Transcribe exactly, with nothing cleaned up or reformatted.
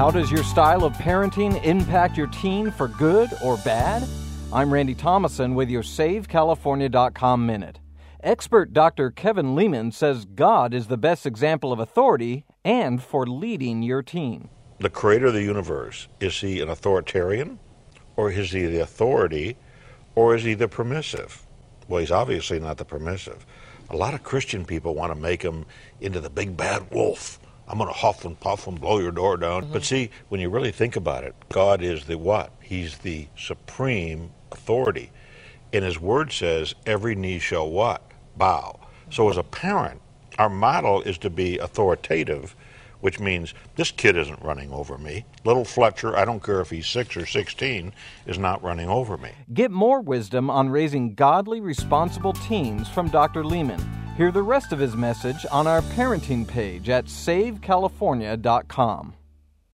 How does your style of parenting impact your teen for good or bad? I'm Randy Thomason with your Save California dot com Minute. Expert Doctor Kevin Leman says God is the best example of authority and for leading your teen. The creator of the universe, is he an authoritarian, or is he the authority, or is he the permissive? Well, he's obviously not the permissive. A lot of Christian people want to make him into the big bad wolf. I'm going to huff and puff and blow your door down. Mm-hmm. But see, when you really think about it, God is the what? He's the supreme authority. And his word says, every knee shall what? Bow. So as a parent, our model is to be authoritative, which means this kid isn't running over me. Little Fletcher, I don't care if he's six or sixteen, is not running over me. Get more wisdom on raising godly, responsible teens from Doctor Leman. Hear the rest of his message on our parenting page at Save California dot com.